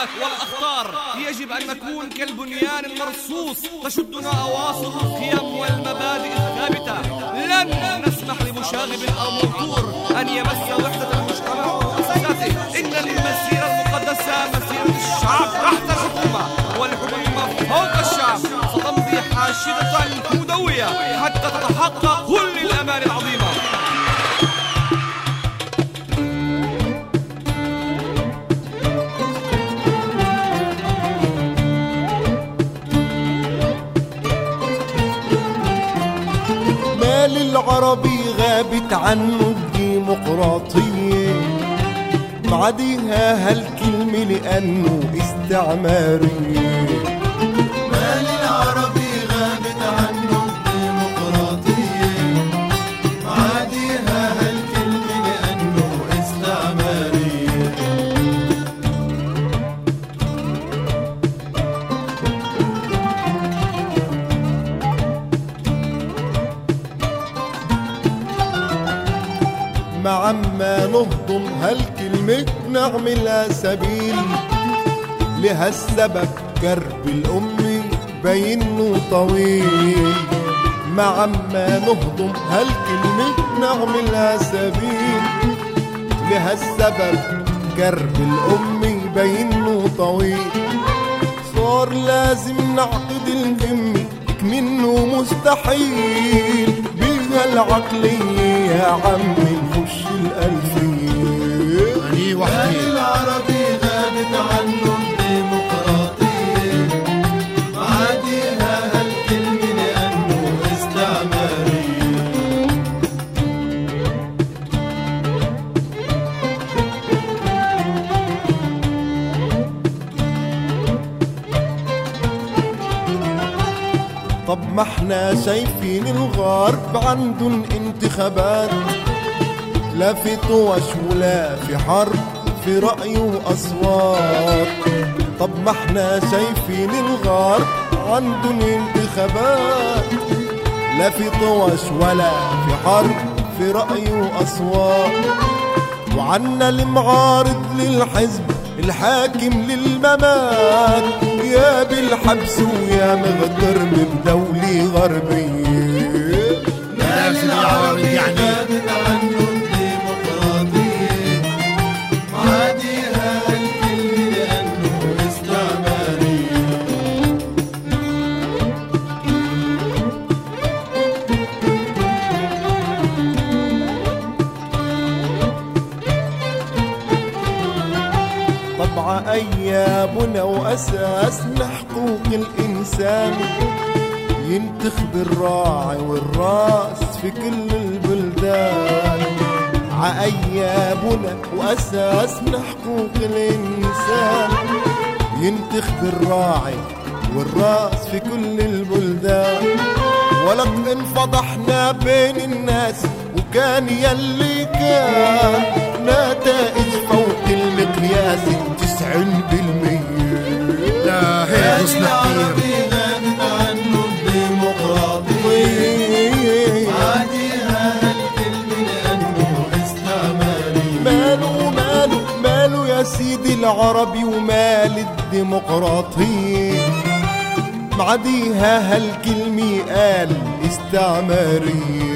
التحديات والأخطار يجب أن نكون كالبنيان المرصوص تشدنا أواصر القيم والمبادئ الثابتة. لن نسمح لمشاغب أو موتور أن يمس وحدة المجتمع ومؤسساته. إن المسيرة المقدسة مسيرة الشعب تحت الحكومة، والحكومة فوق الشعب ستمضي حاشدة مدوية حتى تتحقق كل الأمان العظيمة. العربي غابت عنه الديمقراطية، بعدها هالكلمة لأنه استعمارية. مال العربي غابت عنه الديمقراطية، بعدها هالكلمة لأنه استعمارية. مع ما نهضم هالكلمة نعملها سبيل، لهالسبب كرب الأمة بينه طويل. مع ما نهضم هالكلمة نعملها سبيل، لهالسبب كرب الأمة بينه طويل. صار لازم نعقد الهمة منه مستحيل، بهالعقلية يا عمي نخش الألفية. أني وحدي العربي غابت عنه الديمقراطية، بعدها هالكلمة لأنه استعمارية. طب ما احنا شايفين الغرب عندن انتخابات، لا في طوش ولا في حرب، في رأي وأصوات. طب ما احنا شايفين الغرب عندن انتخابات، لا في طوش ولا في حرب، في رأي وأصوات. وعنا المعارض للحزب الحاكم للممات، يا بالحبس ويا مغترب بدولة غربية. لازم العربي يعني غابت عنه الديمقراطية، بعدها هالكلمة لأنه استعمارية. طبع أيامنا وأساسنا حقوق الإنسان، ينتخب الراعي والراس في كل البلدان. عأيامنا وأساسنا حقوق الإنسان، ينتخب الراعي والراس في كل البلدان. ولك انفضحنا بين الناس وكان يلي كان، نتائج فوق المقياس 90%. لا هيك وصلنا كتير. غابت عنه الديمقراطية، بعدها هالكلمة لأنه استعمارية. ماله يا سيدي العربي ومال الديمقراطية، بعديها هالكلمة قال استعمارية.